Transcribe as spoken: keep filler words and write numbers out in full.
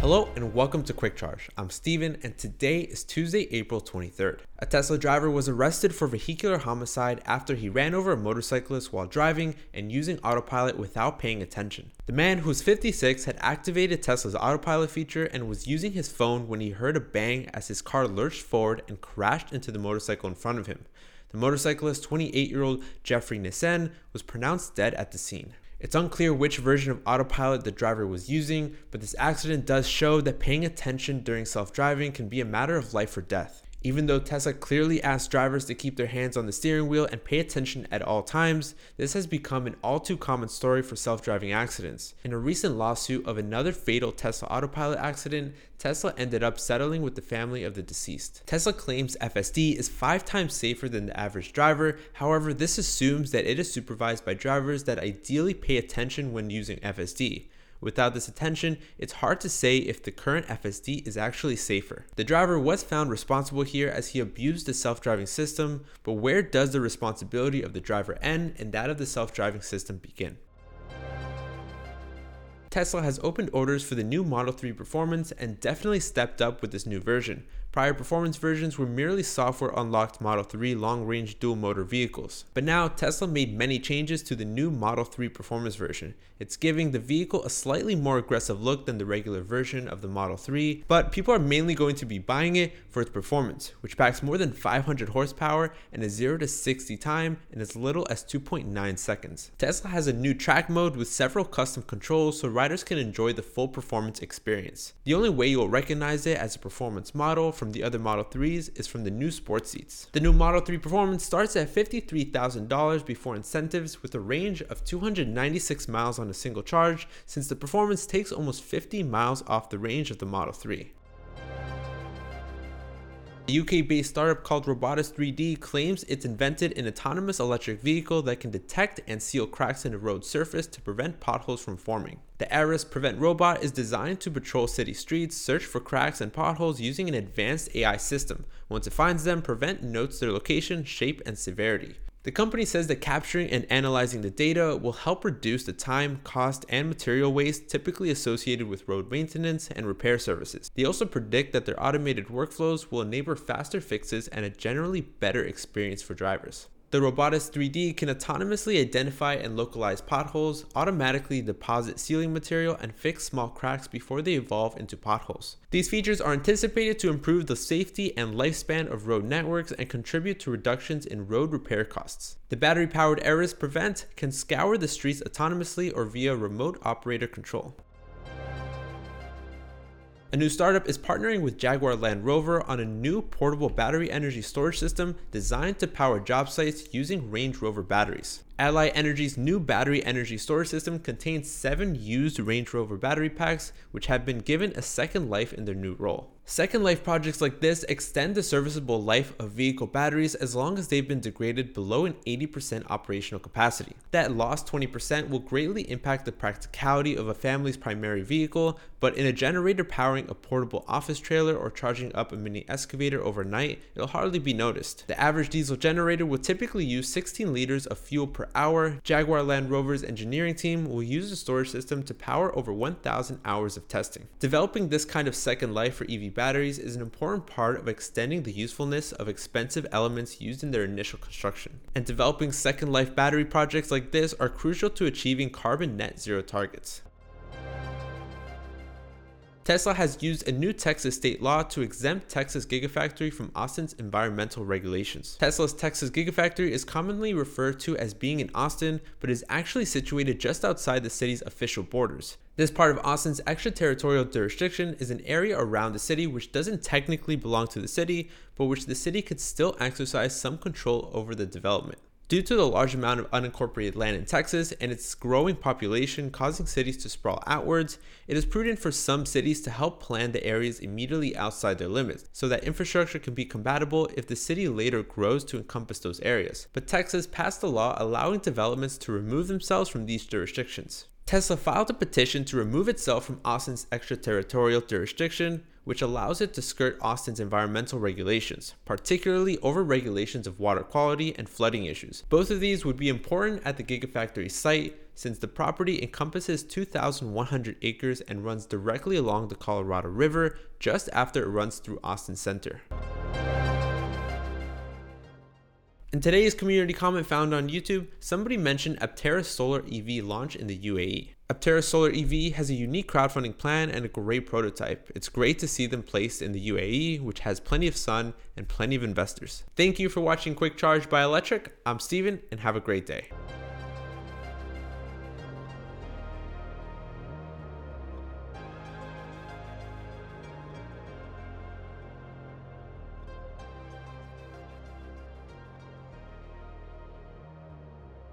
Hello and welcome to Quick Charge. I'm Steven and today is Tuesday, April twenty-third. A Tesla driver was arrested for vehicular homicide after he ran over a motorcyclist while driving and using autopilot without paying attention. The man, who's fifty-six, had activated Tesla's autopilot feature and was using his phone when he heard a bang as his car lurched forward and crashed into the motorcycle in front of him. The motorcyclist, twenty-eight-year-old Jeffrey Nissen, was pronounced dead at the scene. It's unclear which version of autopilot the driver was using, but this accident does show that paying attention during self-driving can be a matter of life or death. Even though Tesla clearly asks drivers to keep their hands on the steering wheel and pay attention at all times, this has become an all too common story for self-driving accidents. In a recent lawsuit of another fatal Tesla autopilot accident, Tesla ended up settling with the family of the deceased. Tesla claims F S D is five times safer than the average driver. However, this assumes that it is supervised by drivers that ideally pay attention when using F S D. Without this attention, it's hard to say if the current F S D is actually safer. The driver was found responsible here as he abused the self-driving system, but where does the responsibility of the driver end and that of the self-driving system begin? Tesla has opened orders for the new Model three Performance and definitely stepped up with this new version. Prior performance versions were merely software unlocked Model three long-range dual-motor vehicles. But now Tesla made many changes to the new Model three Performance version. It's giving the vehicle a slightly more aggressive look than the regular version of the Model three, but people are mainly going to be buying it for its performance, which packs more than five hundred horsepower and a zero to sixty time in as little as two point nine seconds. Tesla has a new track mode with several custom controls so riders can enjoy the full performance experience. The only way you'll recognize it as a performance model from the other Model threes is from the new sports seats. The new Model three Performance starts at fifty-three thousand dollars before incentives, with a range of two hundred ninety-six miles on a single charge, since the Performance takes almost fifty miles off the range of the Model three. A U K-based startup called Robotis three D claims it's invented an autonomous electric vehicle that can detect and seal cracks in a road surface to prevent potholes from forming. The Aris Prevent robot is designed to patrol city streets, search for cracks and potholes using an advanced A I system. Once it finds them, Prevent notes their location, shape, and severity. The company says that capturing and analyzing the data will help reduce the time, cost, and material waste typically associated with road maintenance and repair services. They also predict that their automated workflows will enable faster fixes and a generally better experience for drivers. The Robotis three D can autonomously identify and localize potholes, automatically deposit sealing material, and fix small cracks before they evolve into potholes. These features are anticipated to improve the safety and lifespan of road networks and contribute to reductions in road repair costs. The battery-powered Aris Prevent can scour the streets autonomously or via remote operator control. A new startup is partnering with Jaguar Land Rover on a new portable battery energy storage system designed to power job sites using Range Rover batteries. Ally Energy's new battery energy storage system contains seven used Range Rover battery packs, which have been given a second life in their new role. Second life projects like this extend the serviceable life of vehicle batteries as long as they've been degraded below an eighty percent operational capacity. That lost twenty percent will greatly impact the practicality of a family's primary vehicle, but in a generator powering a portable office trailer or charging up a mini excavator overnight, it'll hardly be noticed. The average diesel generator will typically use sixteen liters of fuel per hour. Jaguar Land Rover's engineering team will use the storage system to power over one thousand hours of testing. Developing this kind of second life for E V batteries is an important part of extending the usefulness of expensive elements used in their initial construction. And developing second life battery projects like this are crucial to achieving carbon net zero targets. Tesla has used a new Texas state law to exempt Texas Gigafactory from Austin's environmental regulations. Tesla's Texas Gigafactory is commonly referred to as being in Austin, but is actually situated just outside the city's official borders. This part of Austin's extraterritorial jurisdiction is an area around the city which doesn't technically belong to the city, but which the city could still exercise some control over the development. Due to the large amount of unincorporated land in Texas and its growing population causing cities to sprawl outwards, it is prudent for some cities to help plan the areas immediately outside their limits, so that infrastructure can be compatible if the city later grows to encompass those areas. But Texas passed a law allowing developments to remove themselves from these jurisdictions. Tesla filed a petition to remove itself from Austin's extraterritorial jurisdiction, which allows it to skirt Austin's environmental regulations, particularly over regulations of water quality and flooding issues. Both of these would be important at the Gigafactory site, since the property encompasses two thousand one hundred acres and runs directly along the Colorado River just after it runs through Austin Center. In today's community comment found on YouTube, somebody mentioned Aptera Solar E V launch in the U A E. Aptera Solar E V has a unique crowdfunding plan and a great prototype. It's great to see them placed in the U A E, which has plenty of sun and plenty of investors. Thank you for watching Quick Charge by Electrek. I'm Steven, and have a great day.